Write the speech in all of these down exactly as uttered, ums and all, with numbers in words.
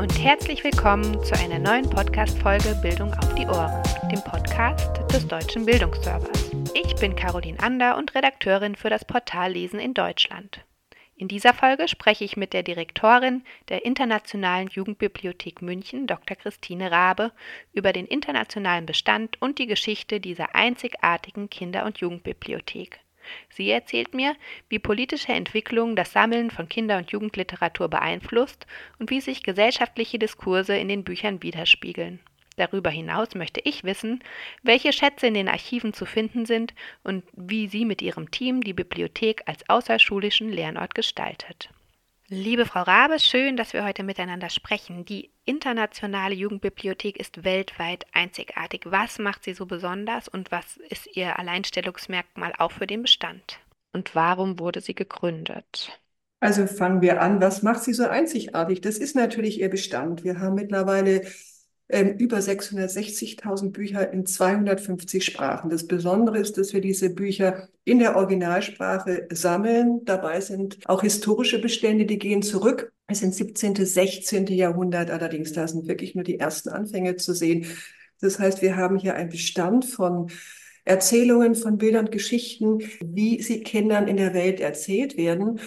und herzlich willkommen zu einer neuen Podcast-Folge Bildung auf die Ohren, dem Podcast des Deutschen Bildungsservers. Ich bin Caroline Ander und Redakteurin für das Portal Lesen in Deutschland. In dieser Folge spreche ich mit der Direktorin der Internationalen Jugendbibliothek München, Doktor Christine Raabe, über den internationalen Bestand und die Geschichte dieser einzigartigen Kinder- und Jugendbibliothek. Sie erzählt mir, wie politische Entwicklung das Sammeln von Kinder- und Jugendliteratur beeinflusst und wie sich gesellschaftliche Diskurse in den Büchern widerspiegeln. Darüber hinaus möchte ich wissen, welche Schätze in den Archiven zu finden sind und wie sie mit ihrem Team die Bibliothek als außerschulischen Lernort gestaltet. Liebe Frau Raabe, schön, dass wir heute miteinander sprechen. Die internationale Jugendbibliothek ist weltweit einzigartig. Was macht sie so besonders und was ist ihr Alleinstellungsmerkmal auch für den Bestand? Und warum wurde sie gegründet? Also fangen wir an, was macht sie so einzigartig? Das ist natürlich ihr Bestand. Wir haben mittlerweile ähm, über sechshundertsechzigtausend Bücher in zweihundertfünfzig Sprachen. Das Besondere ist, dass wir diese Bücher in der Originalsprache sammeln. Dabei sind auch historische Bestände, die gehen zurück. Es sind siebzehnten., sechzehnten. Jahrhundert, allerdings da sind wirklich nur die ersten Anfänge zu sehen. Das heißt, wir haben hier einen Bestand von Erzählungen, von Bildern, Geschichten, wie sie Kindern in der Welt erzählt werden.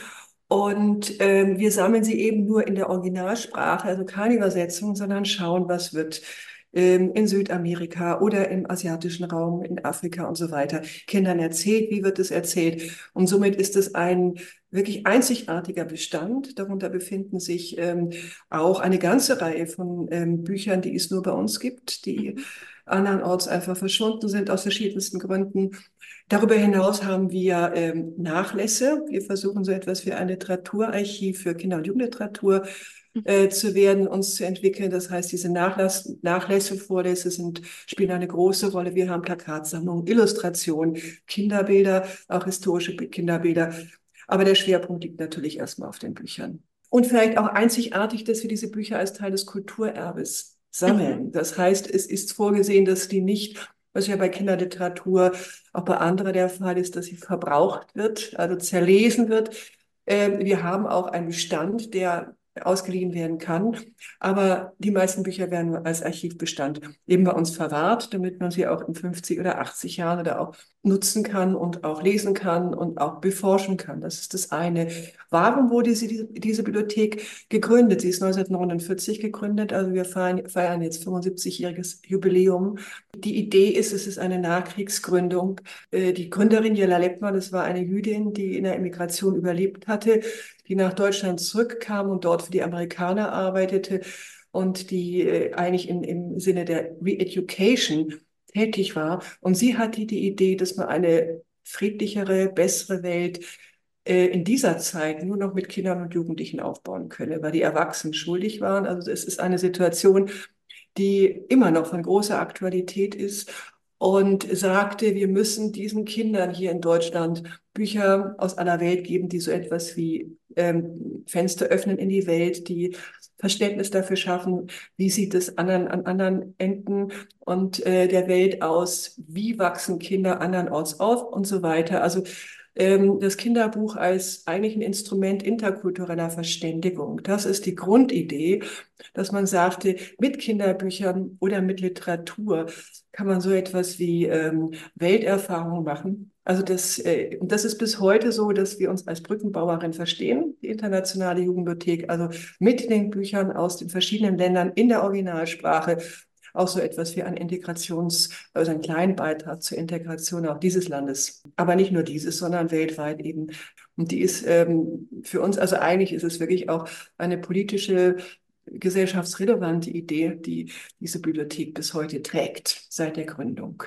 Und ähm, wir sammeln sie eben nur in der Originalsprache, also keine Übersetzung, sondern schauen, was wird ähm, in Südamerika oder im asiatischen Raum, in Afrika und so weiter Kindern erzählt, wie wird es erzählt. Und somit ist es ein wirklich einzigartiger Bestand. Darunter befinden sich ähm, auch eine ganze Reihe von ähm, Büchern, die es nur bei uns gibt, die Mhm. andernorts einfach verschwunden sind aus verschiedensten Gründen. Darüber hinaus haben wir ähm, Nachlässe. Wir versuchen so etwas wie ein Literaturarchiv für Kinder- und Jugendliteratur äh, zu werden, uns zu entwickeln. Das heißt, diese Nachlass, Nachlässe, Vorlässe sind, spielen eine große Rolle. Wir haben Plakatsammlungen, Illustrationen, Kinderbilder, auch historische Kinderbilder. Aber der Schwerpunkt liegt natürlich erstmal auf den Büchern. Und vielleicht auch einzigartig, dass wir diese Bücher als Teil des Kulturerbes Mhm. sammeln. Das heißt, es ist vorgesehen, dass die nicht, was ja bei Kinderliteratur auch bei anderen der Fall ist, dass sie verbraucht wird, also zerlesen wird. Ähm, wir haben auch einen Bestand, der ausgeliehen werden kann. Aber die meisten Bücher werden als Archivbestand eben bei uns verwahrt, damit man sie auch in fünfzig oder achtzig Jahren oder auch nutzen kann und auch lesen kann und auch beforschen kann. Das ist das eine. Warum wurde sie, diese Bibliothek gegründet? Sie ist neunzehnhundertneunundvierzig gegründet, also wir feiern, feiern jetzt fünfundsiebzigjähriges Jubiläum. Die Idee ist, es ist eine Nachkriegsgründung. Äh, Die Gründerin Jella Leppmann, das war eine Jüdin, die in der Emigration überlebt hatte, die nach Deutschland zurückkam und dort für die Amerikaner arbeitete und die äh, eigentlich in, im Sinne der Re-Education tätig war. Und sie hatte die Idee, dass man eine friedlichere, bessere Welt äh, in dieser Zeit nur noch mit Kindern und Jugendlichen aufbauen könne, weil die Erwachsenen schuldig waren. Also es ist eine Situation, die immer noch von großer Aktualität ist und sagte, wir müssen diesen Kindern hier in Deutschland Bücher aus aller Welt geben, die so etwas wie ähm, Fenster öffnen in die Welt, die Verständnis dafür schaffen, wie sieht es anderen, an anderen Enden und äh, der Welt aus, wie wachsen Kinder andernorts auf und so weiter. Also ähm, das Kinderbuch als eigentlich ein Instrument interkultureller Verständigung. Das ist die Grundidee, dass man sagte, mit Kinderbüchern oder mit Literatur kann man so etwas wie ähm, Welterfahrung machen. Also das, äh, und das ist bis heute so, dass wir uns als Brückenbauerin verstehen, die internationale Jugendbibliothek, also mit den Büchern aus den verschiedenen Ländern in der Originalsprache auch so etwas wie ein Integrations, also einen kleinen Beitrag zur Integration auch dieses Landes. Aber nicht nur dieses, sondern weltweit eben. Und die ist ähm, für uns, also eigentlich ist es wirklich auch eine politische, gesellschaftsrelevante Idee, die diese Bibliothek bis heute trägt, seit der Gründung.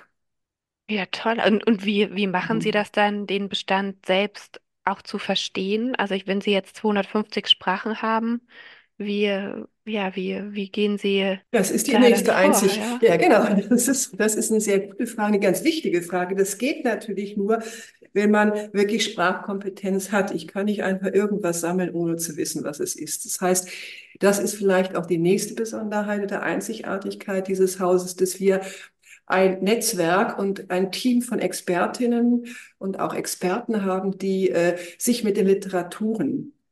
Ja, toll. Und, und wie, wie machen Sie Mhm. das dann, den Bestand selbst auch zu verstehen? Also ich, wenn Sie jetzt zweihundertfünfzig Sprachen haben, wie, ja, wie, wie gehen Sie Das ist die da dann nächste vor, einzig. ja? Ja, genau. Das ist, das ist eine sehr gute Frage, eine ganz wichtige Frage. Das geht natürlich nur, wenn man wirklich Sprachkompetenz hat. Ich kann nicht einfach irgendwas sammeln, ohne zu wissen, was es ist. Das heißt, das ist vielleicht auch die nächste Besonderheit der Einzigartigkeit dieses Hauses, dass wir ein Netzwerk und ein Team von Expertinnen und auch Experten haben, die äh, sich mit den Literaturen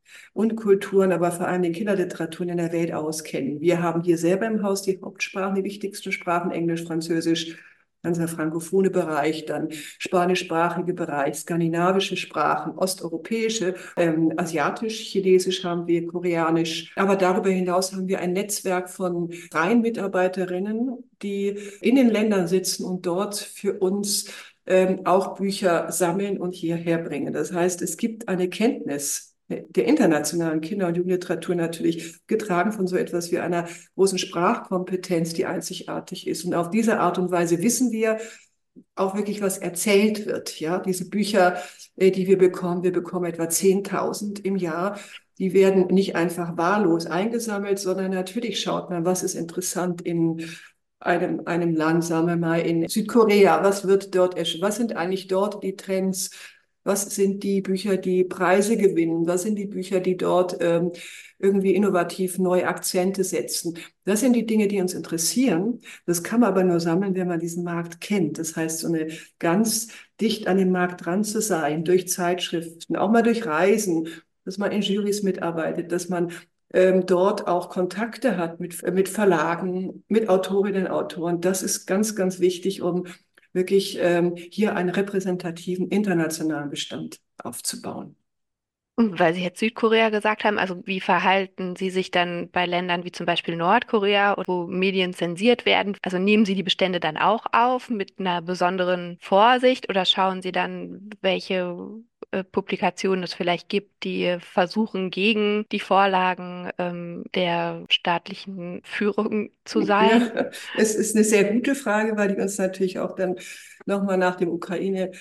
und Kulturen, aber vor allem den Kinderliteraturen in der Welt auskennen. Wir haben hier selber im Haus die Hauptsprachen, die wichtigsten Sprachen, Englisch, Französisch, ganzer frankophone Bereich, dann spanischsprachige Bereich, skandinavische Sprachen, osteuropäische, ähm, asiatisch, chinesisch haben wir, koreanisch. Aber darüber hinaus haben wir ein Netzwerk von freien Mitarbeiterinnen, die in den Ländern sitzen und dort für uns ähm, auch Bücher sammeln und hierher bringen. Das heißt, es gibt eine Kenntnis der internationalen Kinder- und Jugendliteratur natürlich getragen von so etwas wie einer großen Sprachkompetenz, die einzigartig ist. Und auf diese Art und Weise wissen wir auch wirklich, was erzählt wird. Ja, diese Bücher, äh, die wir bekommen, wir bekommen etwa zehntausend im Jahr. Die werden nicht einfach wahllos eingesammelt, sondern natürlich schaut man, was ist interessant in einem, einem Land, sagen wir mal in Südkorea. Was wird dort, was sind eigentlich dort die Trends? Was sind die Bücher, die Preise gewinnen? Was sind die Bücher, die dort ähm, irgendwie innovativ neue Akzente setzen? Das sind die Dinge, die uns interessieren. Das kann man aber nur sammeln, wenn man diesen Markt kennt. Das heißt, so eine ganz dicht an dem Markt dran zu sein, durch Zeitschriften, auch mal durch Reisen, dass man in Jurys mitarbeitet, dass man ähm, dort auch Kontakte hat mit, mit Verlagen, mit Autorinnen und Autoren. Das ist ganz, ganz wichtig, um wirklich ähm, hier einen repräsentativen internationalen Bestand aufzubauen. Und weil Sie jetzt Südkorea gesagt haben, also wie verhalten Sie sich dann bei Ländern wie zum Beispiel Nordkorea, wo Medien zensiert werden? Also nehmen Sie die Bestände dann auch auf mit einer besonderen Vorsicht oder schauen Sie dann, welche äh, Publikationen es vielleicht gibt, die versuchen, gegen die Vorlagen ähm, der staatlichen Führung zu sein? Ja, es ist eine sehr gute Frage, weil die uns natürlich auch dann nochmal nach dem Ukraine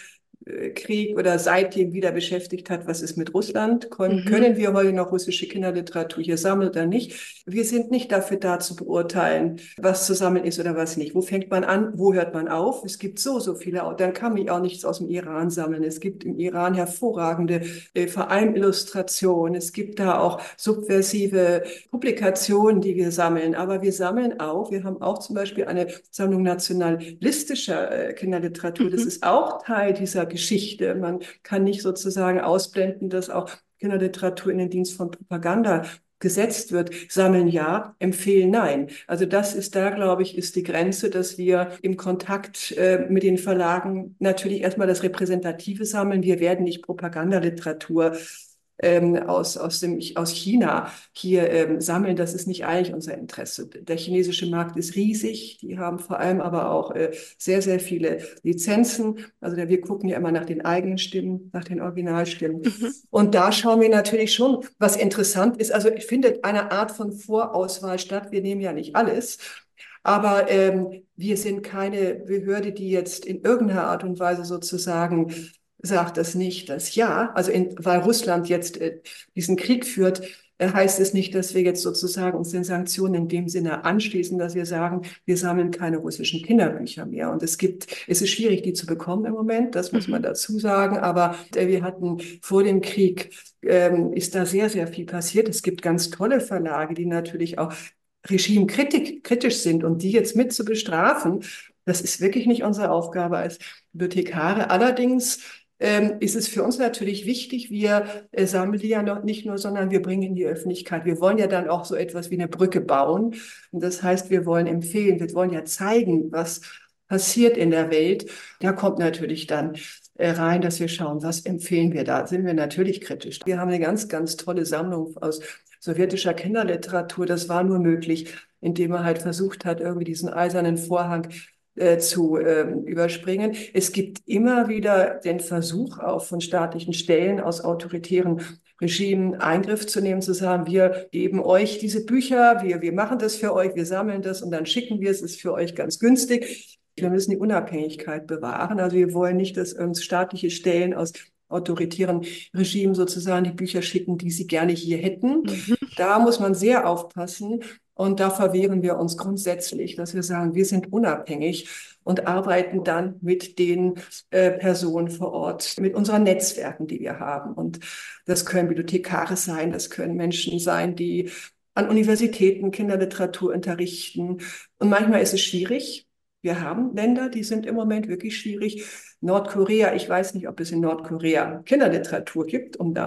Krieg oder seitdem wieder beschäftigt hat, was ist mit Russland? Können, Mhm. können wir heute noch russische Kinderliteratur hier sammeln oder nicht? Wir sind nicht dafür da zu beurteilen, was zu sammeln ist oder was nicht. Wo fängt man an? Wo hört man auf? Es gibt so, so viele. Dann kann man auch nichts aus dem Iran sammeln. Es gibt im Iran hervorragende äh, vor allem Illustrationen. Es gibt da auch subversive Publikationen, die wir sammeln. Aber wir sammeln auch, wir haben auch zum Beispiel eine Sammlung nationalistischer äh, Kinderliteratur. Das Mhm. ist auch Teil dieser Geschichte. Man kann nicht sozusagen ausblenden, dass auch Kinderliteratur in den Dienst von Propaganda gesetzt wird. Sammeln ja, empfehlen nein. Also das ist da, glaube ich, ist die Grenze, dass wir im Kontakt äh, mit den Verlagen natürlich erstmal das Repräsentative sammeln. Wir werden nicht Propagandaliteratur ähm, aus, aus, dem, aus China hier ähm, sammeln. Das ist nicht eigentlich unser Interesse. Der chinesische Markt ist riesig. Die haben vor allem aber auch äh, sehr, sehr viele Lizenzen. Also da, wir gucken ja immer nach den eigenen Stimmen, nach den Originalstimmen. Mhm. Und da schauen wir natürlich schon, was interessant ist. Also ich finde eine Art von Vorauswahl statt. Wir nehmen ja nicht alles. Aber ähm, wir sind keine Behörde, die jetzt in irgendeiner Art und Weise sozusagen sagt das nicht, dass ja, also in, weil Russland jetzt äh, diesen Krieg führt, äh, heißt es nicht, dass wir jetzt sozusagen uns den Sanktionen in dem Sinne anschließen, dass wir sagen, wir sammeln keine russischen Kinderbücher mehr. Und es gibt, es ist schwierig, die zu bekommen im Moment, das muss man Mhm. dazu sagen. Aber äh, wir hatten vor dem Krieg, ähm, ist da sehr, sehr viel passiert. Es gibt ganz tolle Verlage, die natürlich auch regimekritisch sind und die jetzt mit zu bestrafen, das ist wirklich nicht unsere Aufgabe als Bibliothekare. Allerdings ähm, ist es für uns natürlich wichtig, wir äh, sammeln die ja noch nicht nur, sondern wir bringen in die Öffentlichkeit. Wir wollen ja dann auch so etwas wie eine Brücke bauen. Und das heißt, wir wollen empfehlen, wir wollen ja zeigen, was passiert in der Welt. Da kommt natürlich dann äh, rein, dass wir schauen, was empfehlen wir da. Sind wir natürlich kritisch. Wir haben eine ganz, ganz tolle Sammlung aus sowjetischer Kinderliteratur. Das war nur möglich, indem man halt versucht hat, irgendwie diesen eisernen Vorhang äh, zu äh, überspringen. Es gibt immer wieder den Versuch, auch von staatlichen Stellen aus autoritären Regimen Eingriff zu nehmen, zu sagen, wir geben euch diese Bücher, wir, wir machen das für euch, wir sammeln das und dann schicken wir es, ist für euch ganz günstig. Wir müssen die Unabhängigkeit bewahren. Also wir wollen nicht, dass uns staatliche Stellen aus autoritären Regimen sozusagen die Bücher schicken, die sie gerne hier hätten. Mhm. Da muss man sehr aufpassen. Und da verwehren wir uns grundsätzlich, dass wir sagen, wir sind unabhängig und arbeiten dann mit den äh, Personen vor Ort, mit unseren Netzwerken, die wir haben. Und das können Bibliothekare sein, das können Menschen sein, die an Universitäten Kinderliteratur unterrichten. Und manchmal ist es schwierig. Wir haben Länder, die sind im Moment wirklich schwierig. Nordkorea, ich weiß nicht, ob es in Nordkorea Kinderliteratur gibt, um da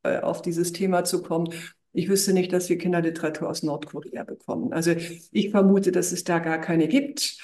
äh, auf dieses Thema zu kommen. Ich wüsste nicht, dass wir Kinderliteratur aus Nordkorea bekommen. Also ich vermute, dass es da gar keine gibt.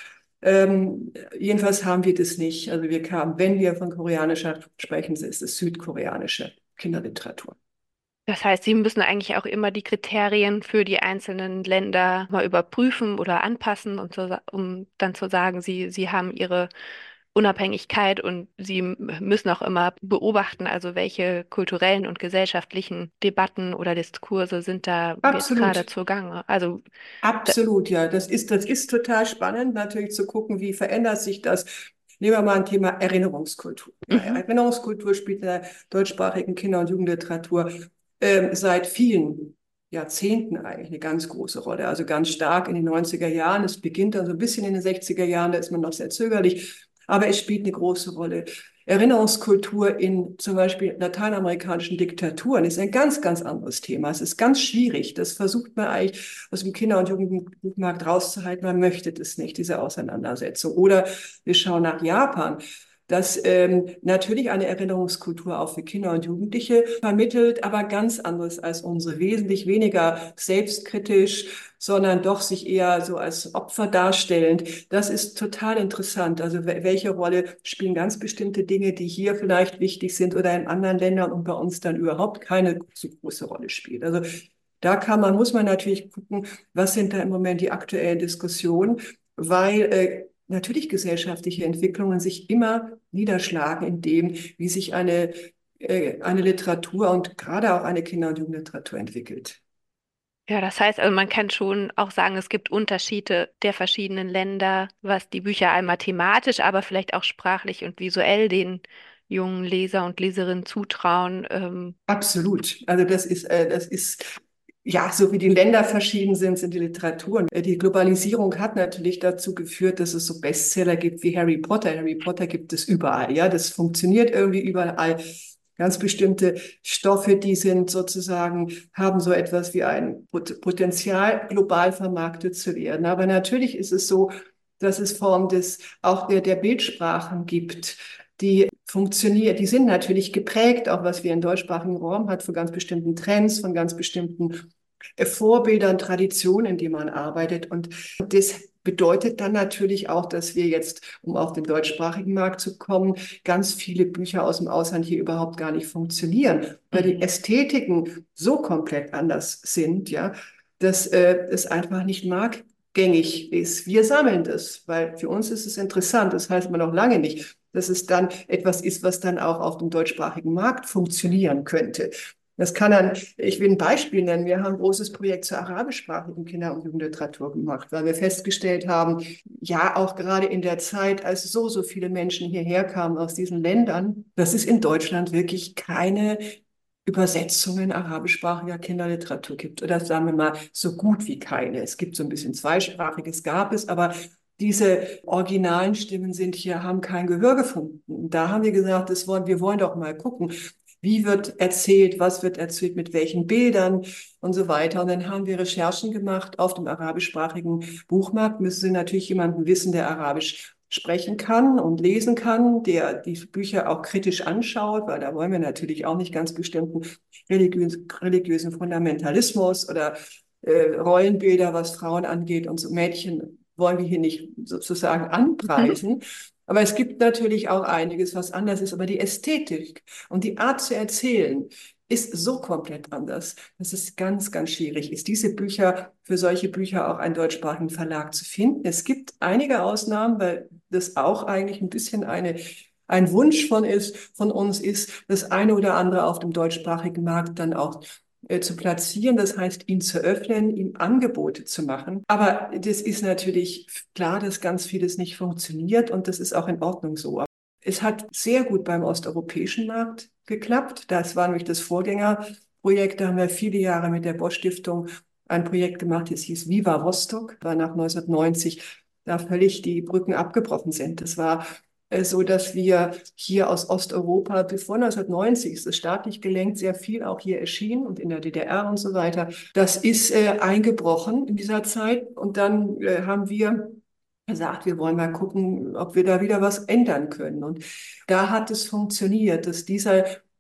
Ähm, jedenfalls haben wir das nicht. Also wir kamen, wenn wir von koreanischer sprechen, ist es südkoreanische Kinderliteratur. Das heißt, Sie müssen eigentlich auch immer die Kriterien für die einzelnen Länder mal überprüfen oder anpassen, und so, sa- um dann zu sagen, Sie, Sie haben Ihre Unabhängigkeit und Sie m- müssen auch immer beobachten, also welche kulturellen und gesellschaftlichen Debatten oder Diskurse sind da jetzt gerade Absolut. zugange. Also da, Absolut, ja. Das ist, das ist total spannend, natürlich zu gucken, wie verändert sich das. Nehmen wir mal ein Thema Erinnerungskultur. Ja, mhm. Erinnerungskultur spielt in der deutschsprachigen Kinder- und Jugendliteratur ähm, seit vielen Jahrzehnten eigentlich eine ganz große Rolle. Also ganz stark in den neunziger Jahren. Es beginnt dann so ein bisschen in den sechziger Jahren, da ist man noch sehr zögerlich, aber es spielt eine große Rolle. Erinnerungskultur in zum Beispiel lateinamerikanischen Diktaturen ist ein ganz, ganz anderes Thema. Es ist ganz schwierig. Das versucht man eigentlich aus dem Kinder- und Jugendbuchmarkt rauszuhalten. Man möchte das nicht, diese Auseinandersetzung. Oder wir schauen nach Japan, das ähm, natürlich eine Erinnerungskultur auch für Kinder und Jugendliche vermittelt, aber ganz anderes als unsere, wesentlich weniger selbstkritisch, sondern doch sich eher so als Opfer darstellend. Das ist total interessant. Also welche Rolle spielen ganz bestimmte Dinge, die hier vielleicht wichtig sind oder in anderen Ländern und bei uns dann überhaupt keine so große Rolle spielt. Also da kann man, muss man natürlich gucken, was sind da im Moment die aktuellen Diskussionen, weil äh, natürlich gesellschaftliche Entwicklungen sich immer niederschlagen in dem, wie sich eine, äh, eine Literatur und gerade auch eine Kinder- und Jugendliteratur entwickelt. Ja, das heißt, also man kann schon auch sagen, es gibt Unterschiede der verschiedenen Länder, was die Bücher einmal thematisch, aber vielleicht auch sprachlich und visuell den jungen Leser und Leserinnen zutrauen. Ähm, Absolut. Also das ist, äh, das ist, ja, so wie die Länder verschieden sind, sind die Literaturen. Äh, Die Globalisierung hat natürlich dazu geführt, dass es so Bestseller gibt wie Harry Potter. Harry Potter gibt es überall, ja. Das funktioniert irgendwie überall. Ganz bestimmte Stoffe, die sind sozusagen, haben so etwas wie ein Pot- Potenzial, global vermarktet zu werden. Aber natürlich ist es so, dass es Form des, auch der, der Bildsprachen gibt, die funktioniert, die sind natürlich geprägt, auch was wir im deutschsprachigen Raum hat, von ganz bestimmten Trends, von ganz bestimmten äh, Vorbildern, Traditionen, in denen man arbeitet. Und das bedeutet dann natürlich auch, dass wir jetzt, um auf den deutschsprachigen Markt zu kommen, ganz viele Bücher aus dem Ausland hier überhaupt gar nicht funktionieren, weil die mhm. Ästhetiken so komplett anders sind, ja, dass äh, es einfach nicht marktgängig ist. Wir sammeln das, weil für uns ist es interessant. Das heißt aber noch lange nicht, dass es dann etwas ist, was dann auch auf dem deutschsprachigen Markt funktionieren könnte. Das kann dann, ich will ein Beispiel nennen. Wir haben ein großes Projekt zur arabischsprachigen Kinder- und Jugendliteratur gemacht, weil wir festgestellt haben, ja, auch gerade in der Zeit, als so, so viele Menschen hierher kamen aus diesen Ländern, dass es in Deutschland wirklich keine Übersetzungen arabischsprachiger Kinderliteratur gibt. Oder sagen wir mal, so gut wie keine. Es gibt so ein bisschen zweisprachiges, gab es, aber diese originalen Stimmen sind hier, haben kein Gehör gefunden. Und da haben wir gesagt, das wollen, wir wollen doch mal gucken, wie wird erzählt, was wird erzählt, mit welchen Bildern und so weiter. Und dann haben wir Recherchen gemacht auf dem arabischsprachigen Buchmarkt. Müssen Sie natürlich jemanden wissen, der Arabisch sprechen kann und lesen kann, der die Bücher auch kritisch anschaut, weil da wollen wir natürlich auch nicht ganz bestimmten religiösen, religiösen Fundamentalismus oder äh, Rollenbilder, was Frauen angeht und so Mädchen wollen wir hier nicht sozusagen anpreisen. Aber es gibt natürlich auch einiges, was anders ist. Aber die Ästhetik und die Art zu erzählen ist so komplett anders, dass es ganz, ganz schwierig ist, diese Bücher, für solche Bücher auch einen deutschsprachigen Verlag zu finden. Es gibt einige Ausnahmen, weil das auch eigentlich ein bisschen eine, ein Wunsch von ist, von uns ist, das eine oder andere auf dem deutschsprachigen Markt dann auch äh, zu platzieren, das heißt, ihn zu öffnen, ihm Angebote zu machen. Aber das ist natürlich klar, dass ganz vieles nicht funktioniert und das ist auch in Ordnung so. Es hat sehr gut beim osteuropäischen Markt geklappt. Das war nämlich das Vorgängerprojekt. Da haben wir viele Jahre mit der Bosch Stiftung ein Projekt gemacht, das hieß Viva Rostock, war nach neunzehnhundertneunzig da völlig die Brücken abgebrochen sind. Das war äh, so, dass wir hier aus Osteuropa, bevor neunzehnhundertneunzig ist es staatlich gelenkt, sehr viel auch hier erschien und in der D D R und so weiter. Das ist äh, eingebrochen in dieser Zeit und dann äh, haben wir gesagt, wir wollen mal gucken, ob wir da wieder was ändern können. Und da hat es funktioniert, dass dieser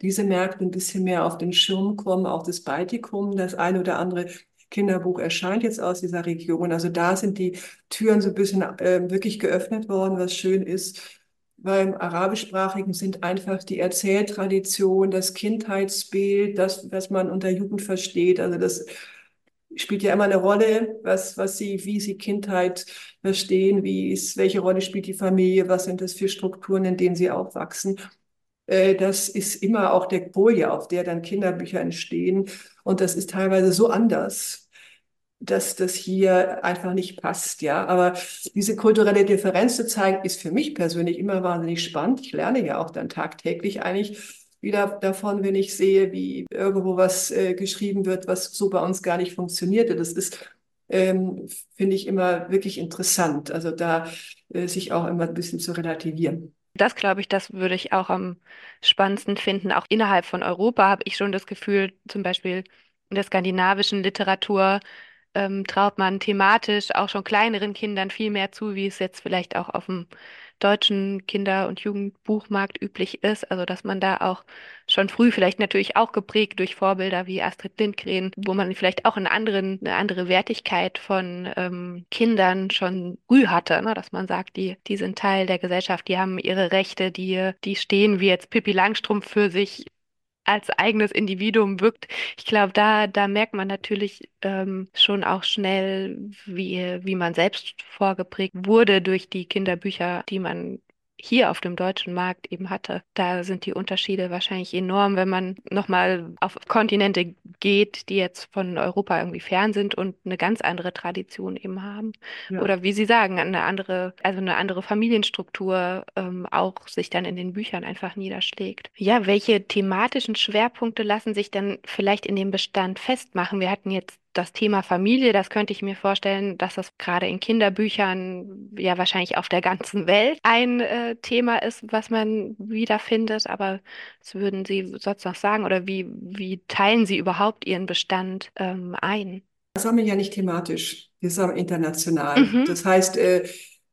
diese Märkte ein bisschen mehr auf den Schirm kommen, auch das Baltikum, das eine oder andere Kinderbuch erscheint jetzt aus dieser Region. Also da sind die Türen so ein bisschen äh, wirklich geöffnet worden, was schön ist. Beim Arabischsprachigen sind einfach die Erzähltradition, das Kindheitsbild, das, was man unter Jugend versteht. Also das spielt ja immer eine Rolle, was, was sie, wie sie Kindheit verstehen, wie ist, welche Rolle spielt die Familie, was sind das für Strukturen, in denen sie aufwachsen. Äh, Das ist immer auch der Folie, auf der dann Kinderbücher entstehen. Und das ist teilweise so anders, dass das hier einfach nicht passt, ja. Aber diese kulturelle Differenz zu zeigen, ist für mich persönlich immer wahnsinnig spannend. Ich lerne ja auch dann tagtäglich eigentlich wieder davon, wenn ich sehe, wie irgendwo was äh, geschrieben wird, was so bei uns gar nicht funktionierte. Das ist, ähm, finde ich, immer wirklich interessant. Also da äh, sich auch immer ein bisschen zu relativieren. Das glaube ich, das würde ich auch am spannendsten finden. Auch innerhalb von Europa habe ich schon das Gefühl, zum Beispiel in der skandinavischen Literatur ähm, traut man thematisch auch schon kleineren Kindern viel mehr zu, wie es jetzt vielleicht auch auf dem deutschen Kinder- und Jugendbuchmarkt üblich ist. Also dass man da auch schon früh, vielleicht natürlich auch geprägt durch Vorbilder wie Astrid Lindgren, wo man vielleicht auch einen anderen, eine andere Wertigkeit von ähm, Kindern schon früh hatte, ne? Dass man sagt, die, die sind Teil der Gesellschaft, die haben ihre Rechte, die, die stehen wie jetzt Pippi Langstrumpf für sich als eigenes Individuum wirkt. Ich glaube, da, da merkt man natürlich ähm, schon auch schnell, wie, wie man selbst vorgeprägt wurde durch die Kinderbücher, die man hier auf dem deutschen Markt eben hatte. Da sind die Unterschiede wahrscheinlich enorm, wenn man nochmal auf Kontinente geht, die jetzt von Europa irgendwie fern sind und eine ganz andere Tradition eben haben. Ja. Oder wie Sie sagen, eine andere, also eine andere Familienstruktur ähm, auch sich dann in den Büchern einfach niederschlägt. Ja, welche thematischen Schwerpunkte lassen sich dann vielleicht in dem Bestand festmachen? Wir hatten jetzt das Thema Familie, das könnte ich mir vorstellen, dass das gerade in Kinderbüchern ja wahrscheinlich auf der ganzen Welt ein äh, Thema ist, was man wiederfindet. Aber was würden Sie sonst noch sagen oder wie, wie teilen Sie überhaupt Ihren Bestand ähm, ein? Wir sammeln ja nicht thematisch, wir sammeln international. Mhm, Das heißt, äh,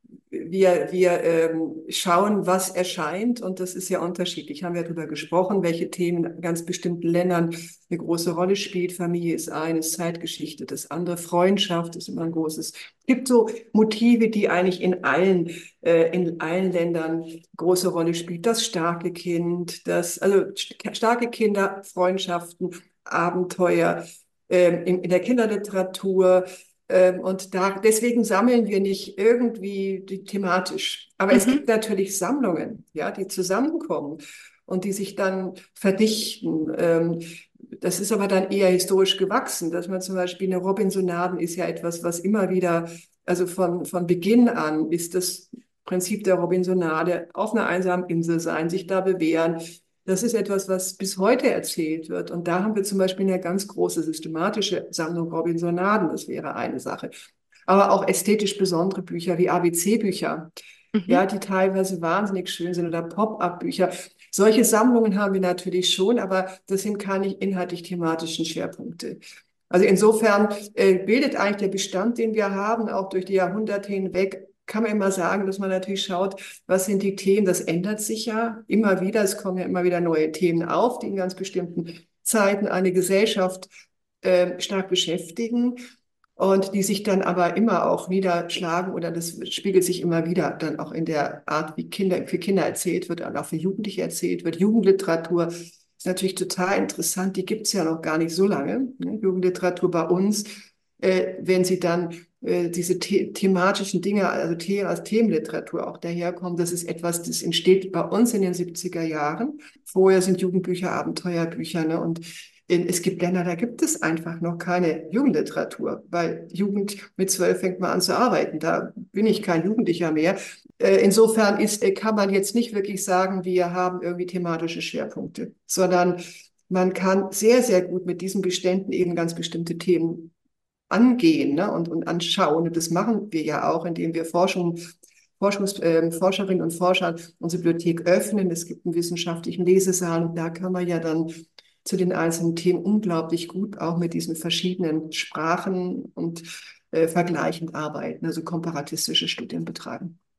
wir, wir ähm, schauen, was erscheint und das ist ja unterschiedlich. Haben wir darüber gesprochen, welche Themen in ganz bestimmten Ländern eine große Rolle spielt. Familie ist eines, Zeitgeschichte das andere, Freundschaft ist immer ein großes. Es gibt so Motive, die eigentlich in allen, äh, in allen Ländern große Rolle spielen. Das starke Kind, das, also st- starke Kinder, Freundschaften, Abenteuer ähm, in, in der Kinderliteratur. Ähm, und da, deswegen sammeln wir nicht irgendwie die, thematisch. Aber es mhm, gibt natürlich Sammlungen, ja, die zusammenkommen und die sich dann verdichten. Ähm, das ist aber dann eher historisch gewachsen, dass man zum Beispiel eine Robinsonaden ist ja etwas, was immer wieder, also von, von Beginn an ist das Prinzip der Robinsonade auf einer einsamen Insel sein, sich da bewähren, das ist etwas, was bis heute erzählt wird. Und da haben wir zum Beispiel eine ganz große systematische Sammlung Robinsonaden. Das wäre eine Sache. Aber auch ästhetisch besondere Bücher wie A B C-Bücher, mhm, ja, die teilweise wahnsinnig schön sind oder Pop-up-Bücher. Solche Sammlungen haben wir natürlich schon, aber das sind keine inhaltlich-thematischen Schwerpunkte. Also insofern äh, bildet eigentlich der Bestand, den wir haben, auch durch die Jahrhunderte hinweg, kann man immer sagen, dass man natürlich schaut, was sind die Themen. Das ändert sich ja immer wieder. Es kommen ja immer wieder neue Themen auf, die in ganz bestimmten Zeiten eine Gesellschaft äh, stark beschäftigen und die sich dann aber immer auch niederschlagen oder das spiegelt sich immer wieder dann auch in der Art, wie Kinder, für Kinder erzählt wird und auch für Jugendliche erzählt wird. Jugendliteratur ist natürlich total interessant, die gibt es ja noch gar nicht so lange. Ne? Jugendliteratur bei uns, äh, wenn sie dann äh, diese the thematischen Dinge, also The als Themenliteratur auch daherkommen, das ist etwas, das entsteht bei uns in den siebziger Jahren. Vorher sind Jugendbücher Abenteuerbücher, ne? Und in, es gibt Länder, da gibt es einfach noch keine Jugendliteratur, weil Jugend mit zwölf fängt man an zu arbeiten. Da bin ich kein Jugendlicher mehr. Äh, insofern ist, äh, kann man jetzt nicht wirklich sagen, wir haben irgendwie thematische Schwerpunkte, sondern man kann sehr, sehr gut mit diesen Beständen eben ganz bestimmte Themen angehen, ne, und, und anschauen. Und das machen wir ja auch, indem wir Forschung, Forschungs, äh, Forscherinnen und Forscher unsere Bibliothek öffnen. Es gibt einen wissenschaftlichen Lesesaal und da kann man ja dann zu den einzelnen Themen unglaublich gut auch mit diesen verschiedenen Sprachen und äh, vergleichend arbeiten, also komparatistische Studien betreiben.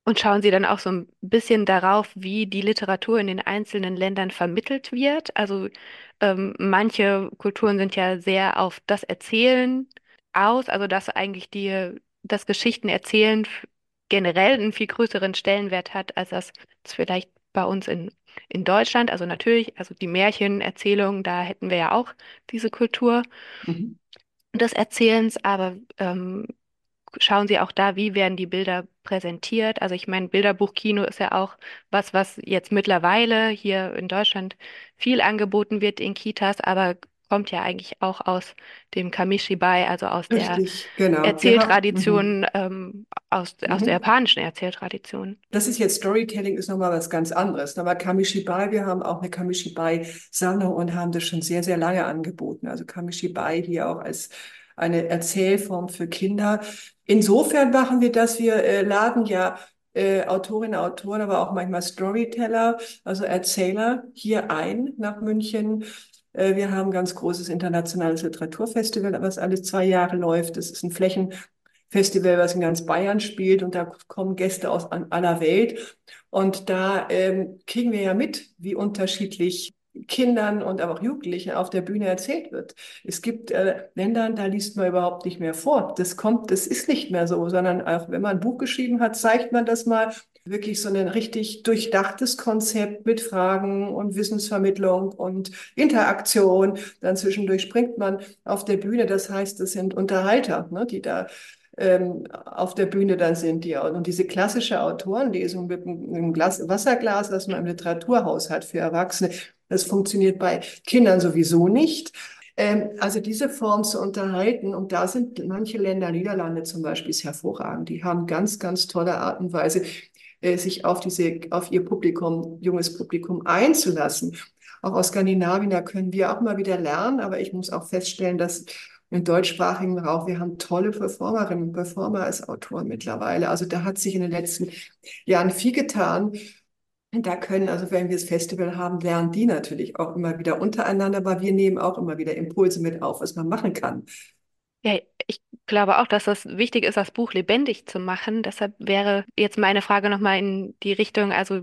Und schauen Sie dann auch so ein bisschen darauf, wie die Literatur in den einzelnen Ländern vermittelt wird? Also ähm, manche Kulturen sind ja sehr auf das Erzählen aus, also dass eigentlich die, das Geschichtenerzählen f- generell einen viel größeren Stellenwert hat, als das jetzt vielleicht bei uns in, in Deutschland. Also natürlich, also die Märchenerzählung, da hätten wir ja auch diese Kultur Mhm. des Erzählens, aber ähm, schauen Sie auch da, wie werden die Bilder präsentiert? Also ich meine, Bilderbuchkino ist ja auch was, was jetzt mittlerweile hier in Deutschland viel angeboten wird in Kitas, aber kommt ja eigentlich auch aus dem Kamishibai, also aus der Richtig, genau. Wir haben, mhm. Erzähltradition, ähm, aus, aus der Mhm. japanischen Erzähltradition. Das ist jetzt Storytelling, ist nochmal was ganz anderes. Aber Kamishibai, wir haben auch eine Kamishibai-Sammlung und haben das schon sehr, sehr lange angeboten. Also Kamishibai hier auch als eine Erzählform für Kinder. Insofern machen wir das, wir äh, laden ja äh, Autorinnen, Autoren, aber auch manchmal Storyteller, also Erzähler hier ein nach München. Äh, wir haben ein ganz großes internationales Literaturfestival, was alle zwei Jahre läuft. Das ist ein Flächen Festival, was in ganz Bayern spielt und da kommen Gäste aus an aller Welt. Und da ähm, kriegen wir ja mit, wie unterschiedlich Kindern und aber auch Jugendlichen auf der Bühne erzählt wird. Es gibt äh, Länder, da liest man überhaupt nicht mehr vor. Das kommt, das ist nicht mehr so, sondern auch wenn man ein Buch geschrieben hat, zeigt man das mal. Wirklich so ein richtig durchdachtes Konzept mit Fragen und Wissensvermittlung und Interaktion. Dann zwischendurch springt man auf der Bühne. Das heißt, das sind Unterhalter, ne, die da ähm, auf der Bühne dann sind die. Und diese klassische Autorenlesung mit einem einem Glas, Wasserglas, das man im Literaturhaus hat für Erwachsene, das funktioniert bei Kindern sowieso nicht. Ähm, also diese Form zu unterhalten, und da sind manche Länder, Niederlande zum Beispiel, ist hervorragend. Die haben ganz, ganz tolle Art und Weise, äh, sich auf diese, auf ihr Publikum, junges Publikum einzulassen. Auch aus Skandinavien, da können wir auch mal wieder lernen, aber ich muss auch feststellen, dass im deutschsprachigen Raum, wir haben tolle Performerinnen und Performer als Autoren mittlerweile. Also da hat sich in den letzten Jahren viel getan. Und da können, also wenn wir das Festival haben, lernen die natürlich auch immer wieder untereinander, aber wir nehmen auch immer wieder Impulse mit auf, was man machen kann. Ja, ich glaube auch, dass es wichtig ist, das Buch lebendig zu machen. Deshalb wäre jetzt meine Frage nochmal in die Richtung, also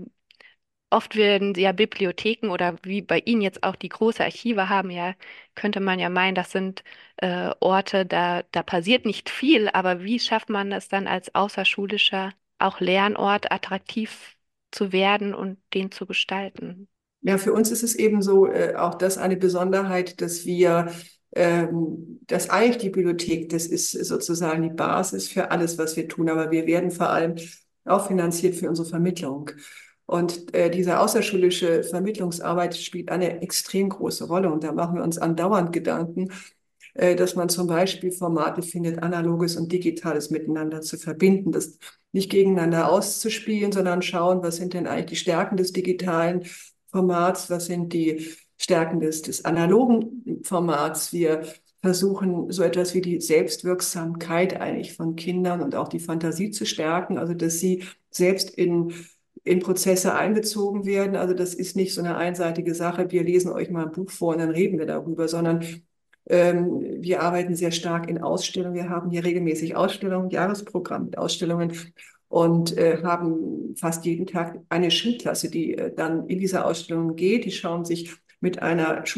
oft werden ja Bibliotheken oder wie bei Ihnen jetzt auch die große Archive haben, ja, könnte man ja meinen, das sind äh, Orte, da, da passiert nicht viel, aber wie schafft man es dann als außerschulischer auch Lernort attraktiv zu werden und den zu gestalten? Ja, für uns ist es eben so, äh, auch das eine Besonderheit, dass wir, ähm, dass eigentlich die Bibliothek, das ist sozusagen die Basis für alles, was wir tun, aber wir werden vor allem auch finanziert für unsere Vermittlung. Und äh, diese außerschulische Vermittlungsarbeit spielt eine extrem große Rolle und da machen wir uns andauernd Gedanken, äh, dass man zum Beispiel Formate findet, analoges und digitales miteinander zu verbinden, das nicht gegeneinander auszuspielen, sondern schauen, was sind denn eigentlich die Stärken des digitalen Formats, was sind die Stärken des, des analogen Formats. Wir versuchen so etwas wie die Selbstwirksamkeit eigentlich von Kindern und auch die Fantasie zu stärken, also dass sie selbst in in Prozesse einbezogen werden. Also das ist nicht so eine einseitige Sache, wir lesen euch mal ein Buch vor und dann reden wir darüber, sondern ähm, wir arbeiten sehr stark in Ausstellungen. Wir haben hier regelmäßig Ausstellungen, Jahresprogramm mit Ausstellungen und äh, haben fast jeden Tag eine Schulklasse, die äh, dann in diese Ausstellung geht. Die schauen sich mit einer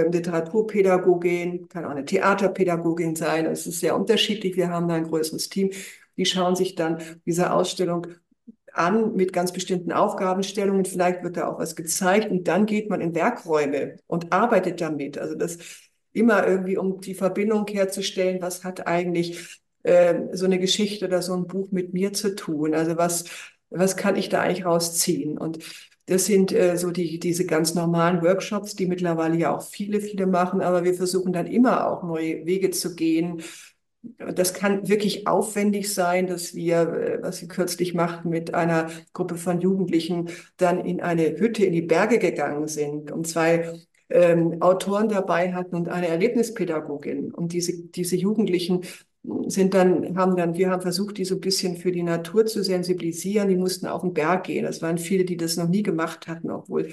Schulliteraturpädagogin, kann auch eine Theaterpädagogin sein. Es ist sehr unterschiedlich. Wir haben da ein größeres Team. Die schauen sich dann diese Ausstellung an mit ganz bestimmten Aufgabenstellungen. Vielleicht wird da auch was gezeigt und dann geht man in Werkräume und arbeitet damit. Also das immer irgendwie, um die Verbindung herzustellen, was hat eigentlich äh, so eine Geschichte oder so ein Buch mit mir zu tun? Also was, was kann ich da eigentlich rausziehen? Und das sind äh, so die, diese ganz normalen Workshops, die mittlerweile ja auch viele, viele machen, aber wir versuchen dann immer auch neue Wege zu gehen. Das kann wirklich aufwendig sein, dass wir, äh, was wir kürzlich machten, mit einer Gruppe von Jugendlichen dann in eine Hütte in die Berge gegangen sind und zwei ähm, Autoren dabei hatten und eine Erlebnispädagogin. Und diese, diese Jugendlichen sind dann, haben dann, wir haben versucht, die so ein bisschen für die Natur zu sensibilisieren. Die mussten auf den Berg gehen. Das waren viele, die das noch nie gemacht hatten, obwohl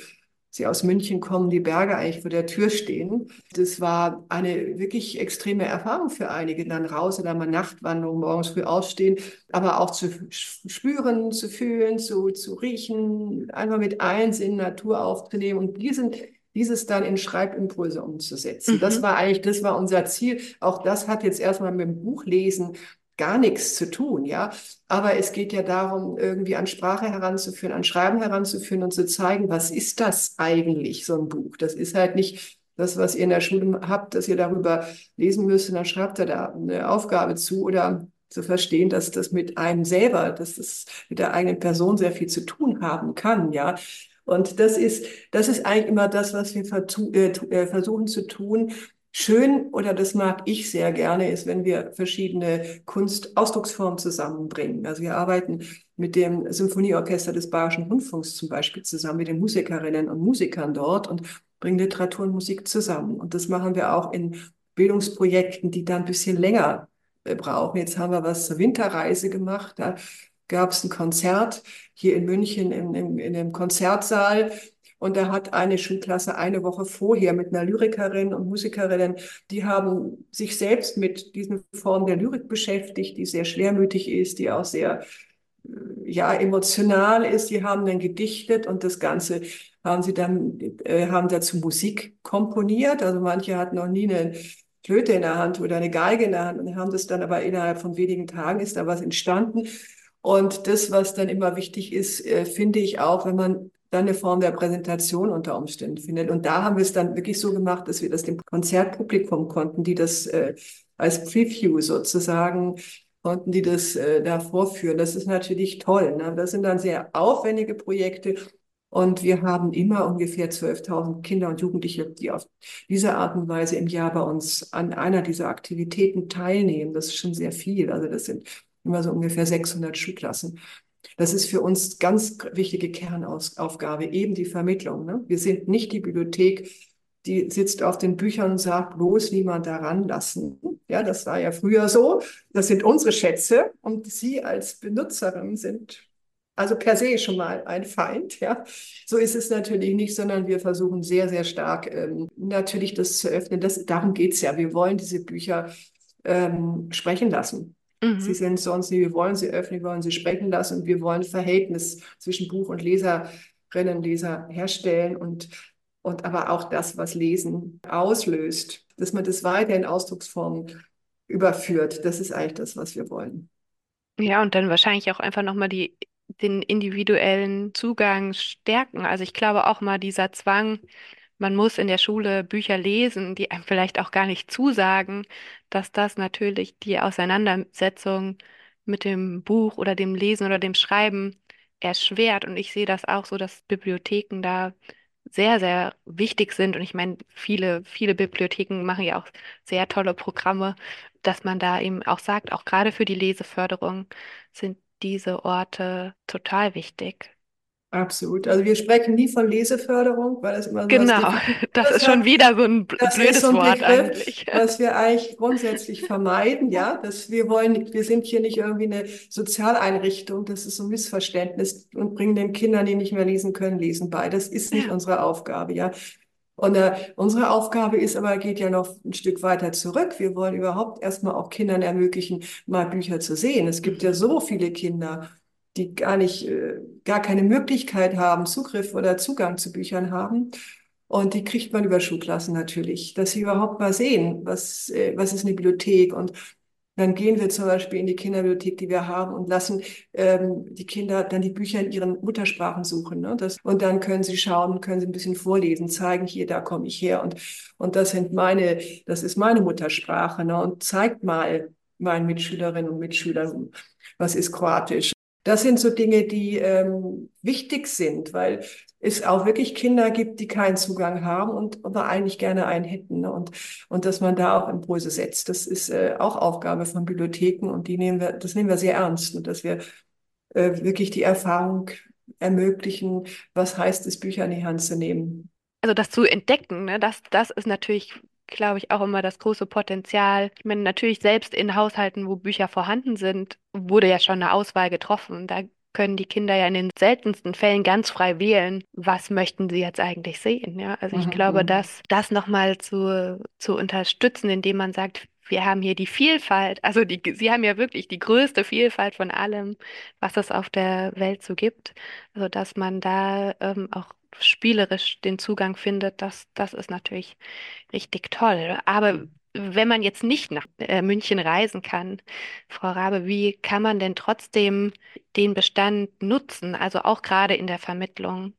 sie aus München kommen, die Berge eigentlich vor der Tür stehen. Das war eine wirklich extreme Erfahrung für einige, dann raus oder mal Nachtwanderung, morgens früh aufstehen, aber auch zu spüren, zu fühlen, zu, zu riechen, einfach mit allen Sinnen Natur aufzunehmen und diesen, dieses dann in Schreibimpulse umzusetzen. Das Mhm. war eigentlich, das war unser Ziel. Auch das hat jetzt erstmal mit dem Buchlesen gar nichts zu tun, ja. Aber es geht ja darum, irgendwie an Sprache heranzuführen, an Schreiben heranzuführen und zu zeigen, was ist das eigentlich, so ein Buch? Das ist halt nicht das, was ihr in der Schule habt, dass ihr darüber lesen müsst und dann schreibt ihr da eine Aufgabe zu oder zu verstehen, dass das mit einem selber, dass das mit der eigenen Person sehr viel zu tun haben kann, ja. Und das ist, das ist eigentlich immer das, was wir vertu- äh, tu- äh, versuchen zu tun. Schön, oder das mag ich sehr gerne, ist, wenn wir verschiedene Kunstausdrucksformen zusammenbringen. Also wir arbeiten mit dem Symphonieorchester des Bayerischen Rundfunks zum Beispiel zusammen, mit den Musikerinnen und Musikern dort und bringen Literatur und Musik zusammen. Und das machen wir auch in Bildungsprojekten, die dann ein bisschen länger äh, brauchen. Jetzt haben wir was zur Winterreise gemacht. Da gab es ein Konzert hier in München in, in, in einem Konzertsaal. Und da hat eine Schulklasse eine Woche vorher mit einer Lyrikerin und Musikerin, die haben sich selbst mit diesen Formen der Lyrik beschäftigt, die sehr schwermütig ist, die auch sehr äh, ja, emotional ist. Die haben dann gedichtet und das Ganze haben sie dann, äh, haben dazu Musik komponiert. Also manche hatten noch nie eine Flöte in der Hand oder eine Geige in der Hand und haben das dann aber innerhalb von wenigen Tagen ist da was entstanden. Und das, was dann immer wichtig ist, äh, finde ich auch, wenn man dann eine Form der Präsentation unter Umständen findet. Und da haben wir es dann wirklich so gemacht, dass wir das dem Konzertpublikum konnten, die das äh, als Preview sozusagen, konnten die das äh, da vorführen. Das ist natürlich toll. Ne? Das sind dann sehr aufwendige Projekte. Und wir haben immer ungefähr zwölftausend Kinder und Jugendliche, die auf diese Art und Weise im Jahr bei uns an einer dieser Aktivitäten teilnehmen. Das ist schon sehr viel. Also das sind immer so ungefähr sechshundert Schulklassen. Das ist für uns ganz wichtige Kernaufgabe, eben die Vermittlung. Ne? Wir sind nicht die Bibliothek, die sitzt auf den Büchern und sagt, bloß niemand daran lassen. Ja, das war ja früher so. Das sind unsere Schätze und Sie als Benutzerin sind also per se schon mal ein Feind. Ja, so ist es natürlich nicht, sondern wir versuchen sehr, sehr stark ähm, natürlich das zu öffnen. Das, darum geht es ja. Wir wollen diese Bücher ähm, sprechen lassen. Sie Mhm. sind sonst, wir wollen sie öffnen, wir wollen sie sprechen lassen und wir wollen ein Verhältnis zwischen Buch und Leserinnen und Leser herstellen und, und aber auch das, was Lesen auslöst, dass man das weiter in Ausdrucksformen überführt. Das ist eigentlich das, was wir wollen. Ja, und dann wahrscheinlich auch einfach nochmal die, den individuellen Zugang stärken. Also ich glaube auch mal dieser Zwang, man muss in der Schule Bücher lesen, die einem vielleicht auch gar nicht zusagen, dass das natürlich die Auseinandersetzung mit dem Buch oder dem Lesen oder dem Schreiben erschwert. Und ich sehe das auch so, dass Bibliotheken da sehr, sehr wichtig sind. Und ich meine, viele, viele Bibliotheken machen ja auch sehr tolle Programme, dass man da eben auch sagt, auch gerade für die Leseförderung sind diese Orte total wichtig. Absolut. Also wir sprechen nie von Leseförderung, weil das immer so was Genau, das Definitives ist schon hat. wieder so ein bl- Das ist so blödes ein Wort Begriff, eigentlich. was wir eigentlich grundsätzlich vermeiden, ja. Dass wir wollen, wir sind hier nicht irgendwie eine Sozialeinrichtung, das ist so ein Missverständnis und bringen den Kindern, die nicht mehr lesen können, Lesen bei. Das ist nicht Ja. unsere Aufgabe, ja. Und äh, unsere Aufgabe ist aber, geht ja noch ein Stück weiter zurück. Wir wollen überhaupt erstmal auch Kindern ermöglichen, mal Bücher zu sehen. Es gibt ja Mhm. so viele Kinder, die gar nicht, äh, gar keine Möglichkeit haben, Zugriff oder Zugang zu Büchern haben. Und die kriegt man über Schulklassen natürlich, dass sie überhaupt mal sehen, was, äh, was ist eine Bibliothek. Und dann gehen wir zum Beispiel in die Kinderbibliothek, die wir haben, und lassen ähm, die Kinder dann die Bücher in ihren Muttersprachen suchen. Ne? Das, und dann können sie schauen, können sie ein bisschen vorlesen, zeigen, hier, da komme ich her. Und, und das sind meine, das ist meine Muttersprache. Ne? Und zeigt mal meinen Mitschülerinnen und Mitschülern, was ist Kroatisch. Das sind so Dinge, die ähm, wichtig sind, weil es auch wirklich Kinder gibt, die keinen Zugang haben und aber eigentlich gerne einen hätten. Ne? Und, und dass man da auch Impulse setzt. Das ist äh, auch Aufgabe von Bibliotheken und die nehmen wir, das nehmen wir sehr ernst. Und dass wir äh, wirklich die Erfahrung ermöglichen, was heißt es, Bücher in die Hand zu nehmen. Also das zu entdecken, ne, das, das ist natürlich, glaube ich, auch immer das große Potenzial. Ich meine, natürlich selbst in Haushalten, wo Bücher vorhanden sind, wurde ja schon eine Auswahl getroffen. Da können die Kinder ja in den seltensten Fällen ganz frei wählen, was möchten sie jetzt eigentlich sehen. Ja? Also ich glaube, Mhm. dass das nochmal zu, zu unterstützen, indem man sagt, wir haben hier die Vielfalt, also die, sie haben ja wirklich die größte Vielfalt von allem, was es auf der Welt so gibt. Also dass man da ähm, auch spielerisch den Zugang findet, das, das ist natürlich richtig toll. Aber wenn man jetzt nicht nach äh, München reisen kann, Frau Rabe, wie kann man denn trotzdem den Bestand nutzen, also auch gerade in der Vermittlung?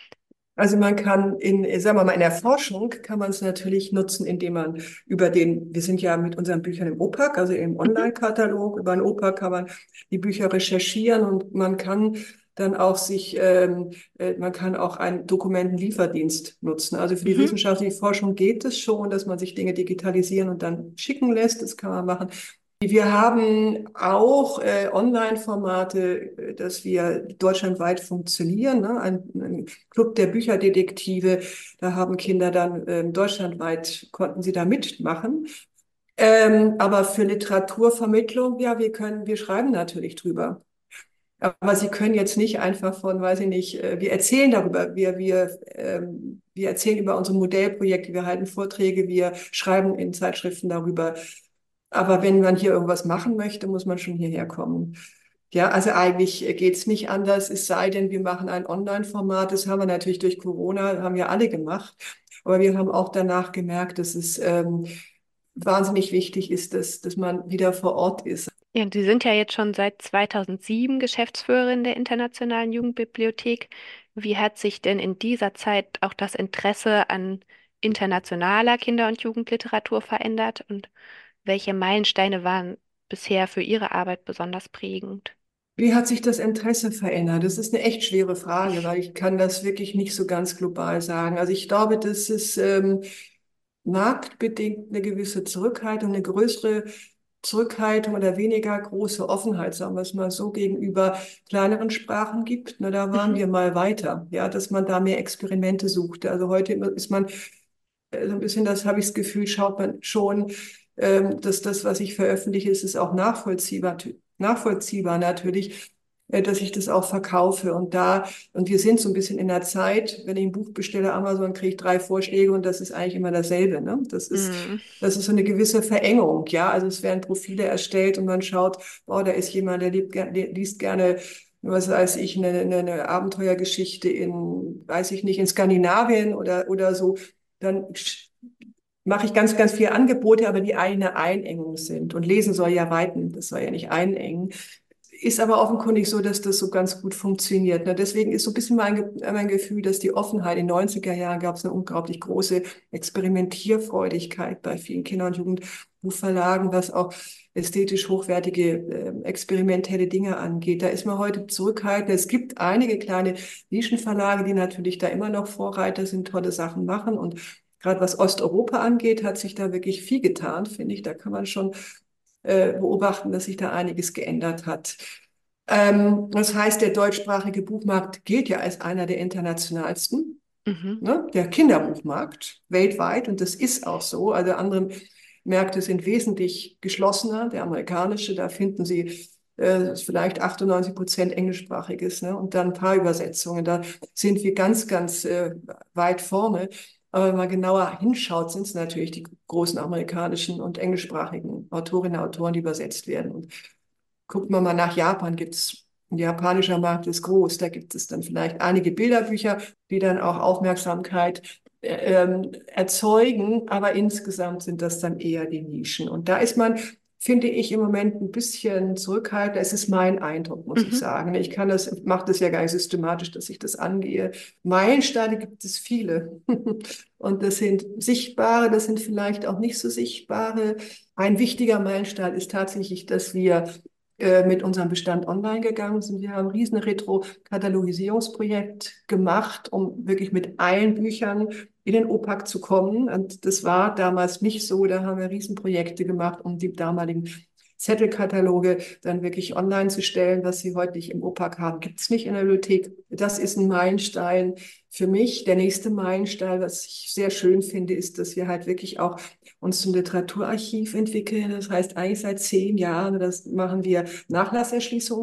Also man kann in, sagen wir mal, in der Forschung kann man es natürlich nutzen, indem man über den, wir sind ja mit unseren Büchern im O P A C, also im Mhm, Online-Katalog, über den O P A C kann man die Bücher recherchieren und man kann dann auch sich, ähm, äh, man kann auch einen Dokumentenlieferdienst nutzen. Also für die mhm, wissenschaftliche Forschung geht es schon, dass man sich Dinge digitalisieren und dann schicken lässt. Das kann man machen. Wir haben auch äh, Online-Formate, äh, dass wir deutschlandweit funktionieren. Ne? Ein, ein Club der Bücherdetektive, da haben Kinder dann ähm, deutschlandweit, konnten sie da mitmachen. Ähm, aber für Literaturvermittlung, ja, wir können, wir schreiben natürlich drüber. Aber Sie können jetzt nicht einfach von, weiß ich nicht, äh, wir erzählen darüber, wir, wir, ähm, wir erzählen über unsere Modellprojekte, wir halten Vorträge, wir schreiben in Zeitschriften darüber. Aber wenn man hier irgendwas machen möchte, muss man schon hierher kommen. Ja, also eigentlich geht's nicht anders, es sei denn, wir machen ein Online-Format. Das haben wir natürlich durch Corona, haben wir alle gemacht. Aber wir haben auch danach gemerkt, dass es ähm, wahnsinnig wichtig ist, dass, dass man wieder vor Ort ist. ja, und Sie sind ja jetzt schon seit zweitausendsieben Geschäftsführerin der Internationalen Jugendbibliothek. Wie hat sich denn in dieser Zeit auch das Interesse an internationaler Kinder- und Jugendliteratur verändert? Und welche Meilensteine waren bisher für Ihre Arbeit besonders prägend? Wie hat sich das Interesse verändert? Das ist eine echt schwere Frage, weil ich kann das wirklich nicht so ganz global sagen. Also ich glaube, dass es ähm, marktbedingt eine gewisse Zurückhaltung, eine größere Zurückhaltung oder weniger große Offenheit, sagen wir es mal so, gegenüber kleineren Sprachen gibt. Na, da waren Mhm. wir mal weiter, ja, dass man da mehr Experimente suchte. Also heute ist man äh, so ein bisschen, das habe ich das Gefühl, schaut man schon, ähm, dass das, was ich veröffentliche, ist, ist auch nachvollziehbar, nachvollziehbar natürlich, äh, dass ich das auch verkaufe. Und da, und wir sind so ein bisschen in der Zeit, wenn ich ein Buch bestelle, Amazon, kriege ich drei Vorschläge und das ist eigentlich immer dasselbe, ne? Das ist, Mhm. das ist so eine gewisse Verengung, ja. Also es werden Profile erstellt und man schaut, oh, da ist jemand, der, liebt, der liest gerne, was weiß ich, eine, eine, eine Abenteuergeschichte in, weiß ich nicht, in Skandinavien oder, oder so. Dann mache ich ganz, ganz viele Angebote, aber die eine Einengung sind. Und Lesen soll ja weiten, das soll ja nicht einengen. Ist aber offenkundig so, dass das so ganz gut funktioniert. Ne? Deswegen ist so ein bisschen mein, mein Gefühl, dass die Offenheit in den neunziger Jahren gab es eine unglaublich große Experimentierfreudigkeit bei vielen Kinder- und Jugendbuchverlagen, was auch ästhetisch hochwertige, äh, experimentelle Dinge angeht. Da ist man heute zurückhaltend. Es gibt einige kleine Nischenverlage, die natürlich da immer noch Vorreiter sind, tolle Sachen machen. Und gerade was Osteuropa angeht, hat sich da wirklich viel getan, finde ich. Da kann man schon äh, beobachten, dass sich da einiges geändert hat. Ähm, das heißt, der deutschsprachige Buchmarkt gilt ja als einer der internationalsten, Mhm. ne? Der Kinderbuchmarkt weltweit, und das ist auch so. Also andere Märkte sind wesentlich geschlossener. Der amerikanische, da finden Sie äh, vielleicht achtundneunzig Prozent englischsprachiges, ne? Und dann ein paar Übersetzungen. Da sind wir ganz, ganz äh, weit vorne. Aber wenn man genauer hinschaut, sind es natürlich die großen amerikanischen und englischsprachigen Autorinnen und Autoren, die übersetzt werden. Und guckt man mal nach Japan, gibt es, ein japanischer Markt ist groß, da gibt es dann vielleicht einige Bilderbücher, die dann auch Aufmerksamkeit äh, ähm, erzeugen, aber insgesamt sind das dann eher die Nischen. Und da ist man, finde ich, im Moment ein bisschen zurückhaltend. Es ist mein Eindruck, muss ich Mhm. sagen. Ich kann das, mache das ja gar nicht systematisch, dass ich das angehe. Meilensteine gibt es viele. Und das sind sichtbare, das sind vielleicht auch nicht so sichtbare. Ein wichtiger Meilenstein ist tatsächlich, dass wir äh, mit unserem Bestand online gegangen sind. Wir haben ein riesen Retro-Katalogisierungsprojekt gemacht, um wirklich mit allen Büchern in den O P A C zu kommen. Und das war damals nicht so. Da haben wir Riesenprojekte gemacht, um die damaligen Zettelkataloge dann wirklich online zu stellen. Was Sie heute nicht im O P A C haben, gibt es nicht in der Bibliothek. Das ist ein Meilenstein für mich. Der nächste Meilenstein, was ich sehr schön finde, ist, dass wir halt wirklich auch uns zum Literaturarchiv entwickeln. Das heißt, eigentlich seit zehn Jahren, das machen wir Nachlasserschließung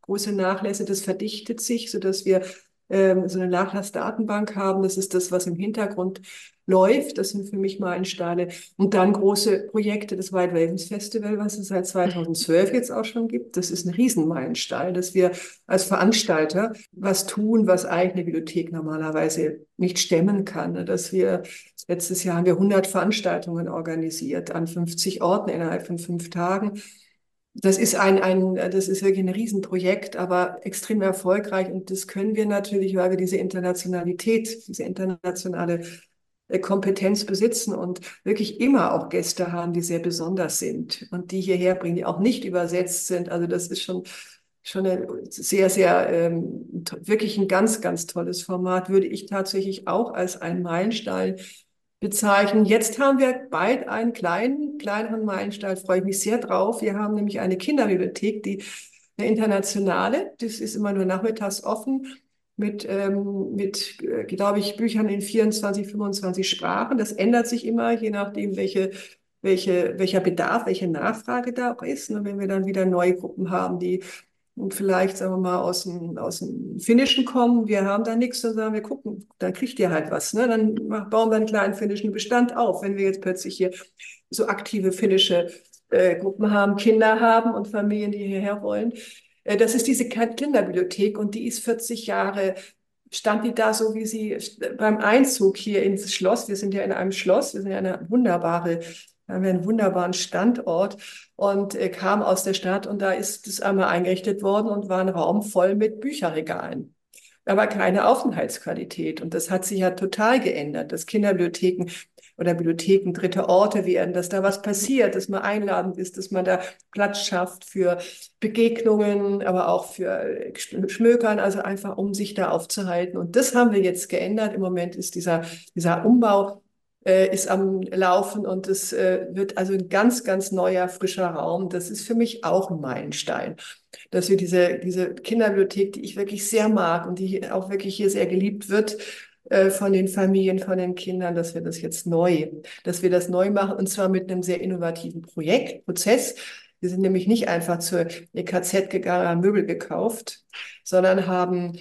große Nachlässe. Das verdichtet sich, sodass wir ähm, so eine Nachlassdatenbank haben. Das ist das, was im Hintergrund läuft. Das sind für mich Meilensteine. Und dann große Projekte, das White Ravens Festival, was es seit zweitausendzwölf jetzt auch schon gibt. Das ist ein Riesenmeilenstein, dass wir als Veranstalter was tun, was eigentlich eine Bibliothek normalerweise nicht stemmen kann. Dass wir letztes Jahr haben wir hundert Veranstaltungen organisiert an fünfzig Orten innerhalb von fünf Tagen. Das ist ein, ein, das ist wirklich ein Riesenprojekt, aber extrem erfolgreich. Und das können wir natürlich, weil wir diese Internationalität, diese internationale äh, Kompetenz besitzen und wirklich immer auch Gäste haben, die sehr besonders sind und die hierher bringen, die auch nicht übersetzt sind. Also das ist schon, schon ein sehr, sehr, ähm, wirklich ein ganz, ganz tolles Format, würde ich tatsächlich auch als einen Meilenstein bezeichnen. Jetzt haben wir bald einen kleinen, kleineren Meilenstein, freue ich mich sehr drauf. Wir haben nämlich eine Kinderbibliothek, die eine internationale, das ist immer nur nachmittags offen, mit, ähm, mit äh, glaube ich, Büchern in vierundzwanzig, fünfundzwanzig Sprachen. Das ändert sich immer, je nachdem, welche, welche, welcher Bedarf, welche Nachfrage da auch ist. Und wenn wir dann wieder neue Gruppen haben, die und vielleicht, sagen wir mal, aus dem, aus dem Finnischen kommen, wir haben da nichts, dann sagen wir, gucken, dann kriegt ihr halt was. Ne? Dann bauen wir einen kleinen finnischen Bestand auf. Wenn wir jetzt plötzlich hier so aktive finnische äh, Gruppen haben, Kinder haben und Familien, die hierher wollen. Äh, das ist diese Kinderbibliothek und die ist vierzig Jahre, stand die da so, wie sie beim Einzug hier ins Schloss, wir sind ja in einem Schloss, wir sind ja eine wunderbare, da haben wir einen wunderbaren Standort und äh, kam aus der Stadt und da ist es einmal eingerichtet worden und war ein Raum voll mit Bücherregalen, aber keine Aufenthaltsqualität. Und das hat sich ja total geändert, dass Kinderbibliotheken oder Bibliotheken dritte Orte werden, dass da was passiert, dass man einladend ist, dass man da Platz schafft für Begegnungen, aber auch für Schmökern, also einfach um sich da aufzuhalten. Und das haben wir jetzt geändert. Im Moment ist dieser, dieser Umbau äh, ist am Laufen und es äh, wird also ein ganz, ganz neuer, frischer Raum. Das ist für mich auch ein Meilenstein, dass wir diese, diese Kinderbibliothek, die ich wirklich sehr mag und die auch wirklich hier sehr geliebt wird, äh, von den Familien, von den Kindern, dass wir das jetzt neu, dass wir das neu machen und zwar mit einem sehr innovativen Projekt, Prozess. Wir sind nämlich nicht einfach zur E K Z gegangen, haben Möbel gekauft, sondern haben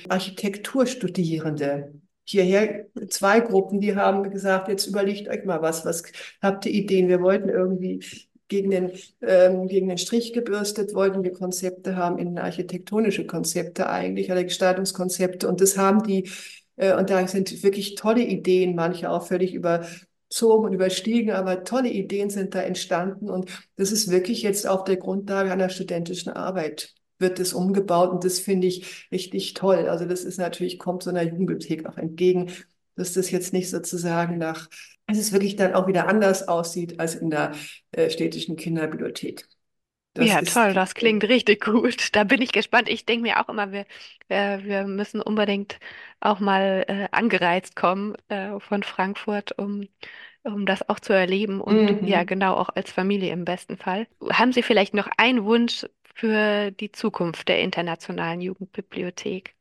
Architekturstudierende hierher, zwei Gruppen, die haben gesagt, jetzt überlegt euch mal was, was habt ihr Ideen? Wir wollten irgendwie gegen den, ähm, gegen den Strich gebürstet, wollten wir Konzepte haben, innenarchitektonische Konzepte eigentlich, oder Gestaltungskonzepte. Und das haben die, äh, und da sind wirklich tolle Ideen, manche auch völlig überzogen und überstiegen, aber tolle Ideen sind da entstanden. Und das ist wirklich jetzt auf der Grundlage einer studentischen Arbeit wird es umgebaut und das finde ich richtig toll. Also das ist natürlich, kommt so einer Jugendbibliothek auch entgegen, dass das jetzt nicht sozusagen nach, dass es wirklich dann auch wieder anders aussieht als in der äh, städtischen Kinderbibliothek. Das Ja, ist, toll, das klingt richtig gut. Da bin ich gespannt. Ich denke mir auch immer, wir, wir, wir müssen unbedingt auch mal äh, angereist kommen äh, von Frankfurt, um, um das auch zu erleben und ja, mhm. genau, auch als Familie im besten Fall. Haben Sie vielleicht noch einen Wunsch für die Zukunft der Internationalen Jugendbibliothek?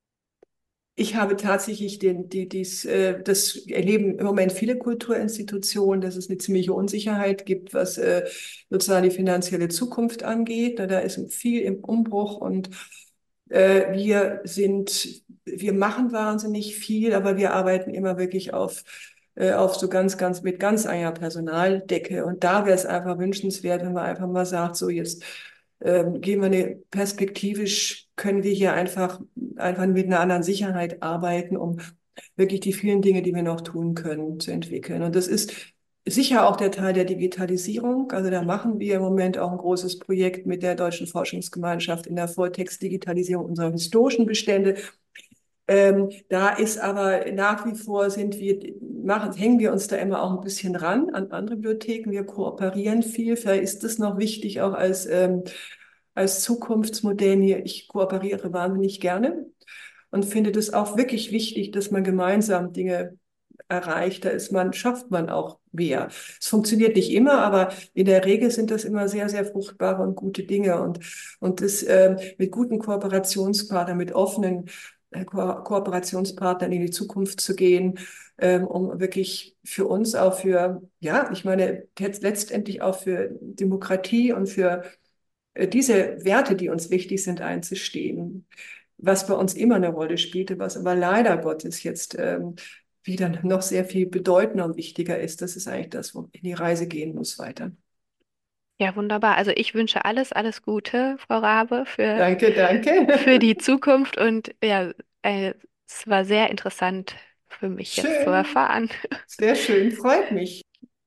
Ich habe tatsächlich den, die, dies, äh, das erleben im Moment viele Kulturinstitutionen, dass es eine ziemliche Unsicherheit gibt, was äh, sozusagen die finanzielle Zukunft angeht. Da, da ist viel im Umbruch und äh, wir sind, wir machen wahnsinnig viel, aber wir arbeiten immer wirklich auf, äh, auf so ganz, ganz, mit ganz enger Personaldecke. Und da wäre es einfach wünschenswert, wenn man einfach mal sagt, so jetzt ähm, gehen wir eine perspektivisch, können wir hier einfach, einfach mit einer anderen Sicherheit arbeiten, um wirklich die vielen Dinge, die wir noch tun können, zu entwickeln. Und das ist sicher auch der Teil der Digitalisierung. Also da machen wir im Moment auch ein großes Projekt mit der Deutschen Forschungsgemeinschaft in der Volltext-Digitalisierung unserer historischen Bestände. Ähm, da ist aber nach wie vor sind wir, machen, hängen wir uns da immer auch ein bisschen ran an andere Bibliotheken. Wir kooperieren viel. Vielleicht ist das noch wichtig, auch als, ähm, als Zukunftsmodell mir. Ich kooperiere wahnsinnig gerne und finde das auch wirklich wichtig, dass man gemeinsam Dinge erreicht. Da ist man, schafft man auch mehr. Es funktioniert nicht immer, aber in der Regel sind das immer sehr, sehr fruchtbare und gute Dinge und, und das ähm, mit guten Kooperationspartnern, mit offenen äh, Ko Kooperationspartnern in die Zukunft zu gehen, ähm, um wirklich für uns auch für, ja, ich meine, jetzt letztendlich auch für Demokratie und für diese Werte, die uns wichtig sind, einzustehen, was bei uns immer eine Rolle spielte, was aber leider Gottes jetzt ähm, wieder noch sehr viel bedeutender und wichtiger ist. Das ist eigentlich das, wo die Reise gehen muss weiter. Ja, wunderbar. Also ich wünsche alles, alles Gute, Frau Rabe, für, Danke, für danke. die Zukunft und ja, äh, es war sehr interessant für mich jetzt zu Schön, erfahren. sehr schön, freut mich.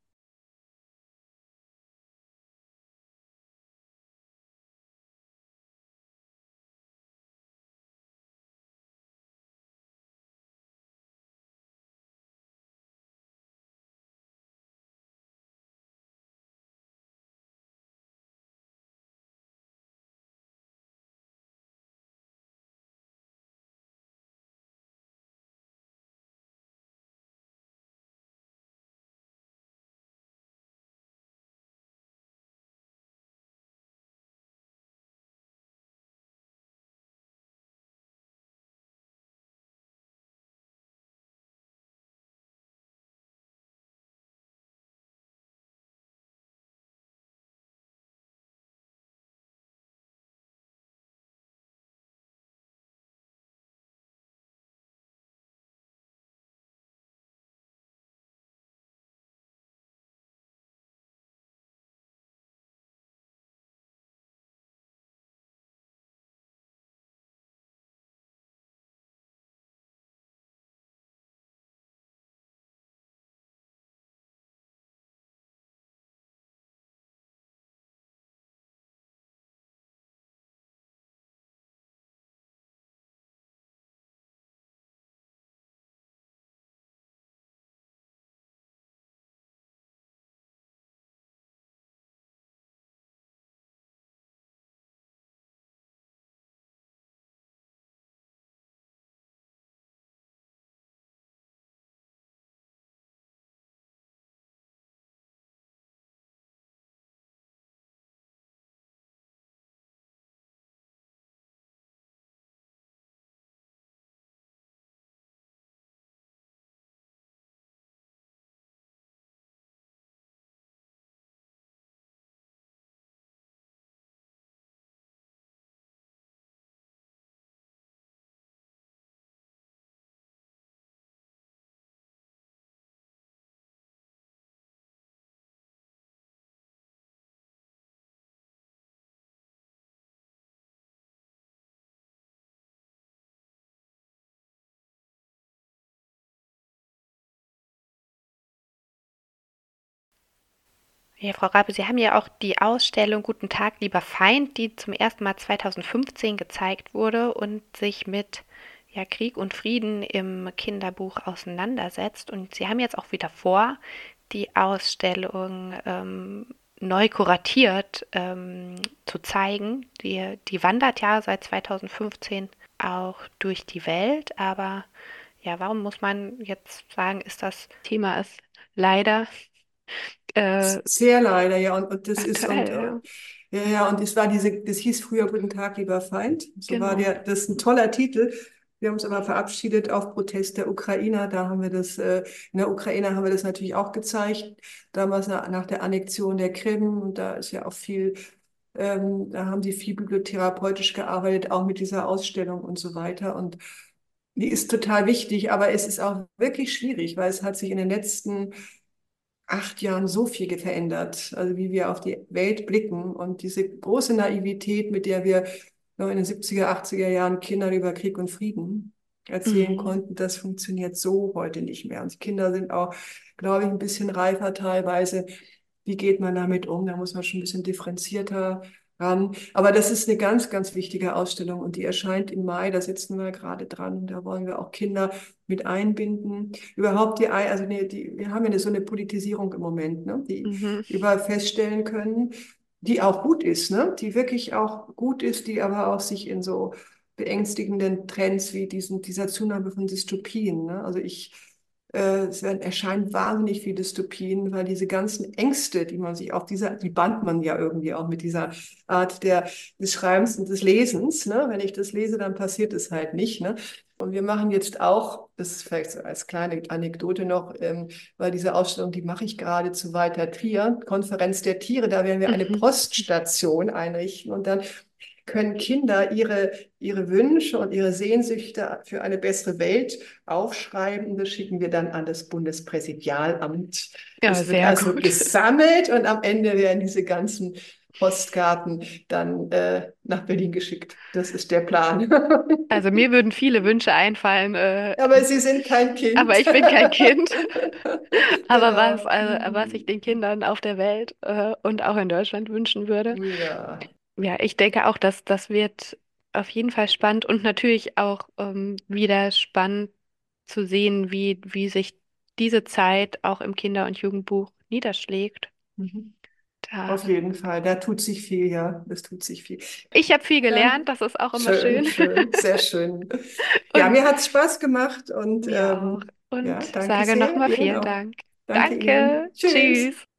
Ja, Frau Rabe, Sie haben ja auch die Ausstellung Guten Tag, lieber Feind, die zum ersten Mal zweitausendfünfzehn gezeigt wurde und sich mit ja, Krieg und Frieden im Kinderbuch auseinandersetzt. Und Sie haben jetzt auch wieder vor, die Ausstellung ähm, neu kuratiert ähm, zu zeigen. Die, die wandert ja seit zweitausendfünfzehn auch durch die Welt. Aber ja, warum muss man jetzt sagen, ist das Thema ist leider äh, Sehr leider, ja. Und, und das ist, und, aktuell, äh, ja. ja, ja, und es war diese, das hieß früher Guten Tag, lieber Feind. So war Genau. der, das ist ein toller Titel. Wir haben uns aber verabschiedet auf Protest der Ukrainer. Da haben wir das, äh, in der Ukraine haben wir das natürlich auch gezeigt. Damals nach, nach der Annexion der Krim. Und da ist ja auch viel, ähm, da haben sie viel bibliotherapeutisch gearbeitet, auch mit dieser Ausstellung und so weiter. Und die ist total wichtig, aber es ist auch wirklich schwierig, weil es hat sich in den letzten acht Jahren so viel verändert, also wie wir auf die Welt blicken und diese große Naivität, mit der wir noch in den siebziger, achtziger Jahren Kindern über Krieg und Frieden erzählen Mhm. konnten, das funktioniert so heute nicht mehr. Und die Kinder sind auch, glaube ich, ein bisschen reifer teilweise. Wie geht man damit um? Da muss man schon ein bisschen differenzierter ran. Aber das ist eine ganz, ganz wichtige Ausstellung und die erscheint im Mai. Da sitzen wir gerade dran. Da wollen wir auch Kinder mit einbinden. Überhaupt die, Ei- also die, die, wir haben ja so eine Politisierung im Moment, ne, die Mhm. überall feststellen können, die auch gut ist, ne, die wirklich auch gut ist, die aber auch sich in so beängstigenden Trends wie diesen, dieser Zunahme von Dystopien, ne, also ich äh, es werden, erscheinen wahnsinnig viele Dystopien, weil diese ganzen Ängste, die man sich auch dieser, die band man ja irgendwie auch mit dieser Art der, des Schreibens und des Lesens. Ne? Wenn ich das lese, dann passiert es halt nicht. Ne? Und wir machen jetzt auch das ist vielleicht so als kleine Anekdote noch, ähm, weil diese Ausstellung, die mache ich gerade zu Walter Trier, Konferenz der Tiere, da werden wir eine Mhm. Poststation einrichten und dann können Kinder ihre, ihre Wünsche und ihre Sehnsüchte für eine bessere Welt aufschreiben. Das schicken wir dann an das Bundespräsidialamt. Ja, Das wird sehr also gut. gesammelt und am Ende werden diese ganzen Postkarten dann äh, nach Berlin geschickt. Das ist der Plan. Also mir würden viele Wünsche einfallen, äh, Aber Sie sind kein aber Kind. ich bin kein Kind. Aber was, Genau. äh, was ich Mhm. den Kindern auf der Welt äh, und auch in Deutschland wünschen würde. Ja. Ja, ich denke auch, dass das wird auf jeden Fall spannend und natürlich auch ähm, wieder spannend zu sehen, wie, wie sich diese Zeit auch im Kinder- und Jugendbuch niederschlägt. Mhm. Da, Auf jeden Fall. Da tut sich viel, ja. Es tut sich viel. ich habe viel Ja, gelernt, das ist auch immer schön, schön. schön, sehr schön. Ja, Und mir hat es Spaß gemacht und mir auch. ähm, ja, Und danke sage sehr. nochmal Ihnen vielen auch. Dank. Danke Danke. Ihnen. Tschüss. Tschüss.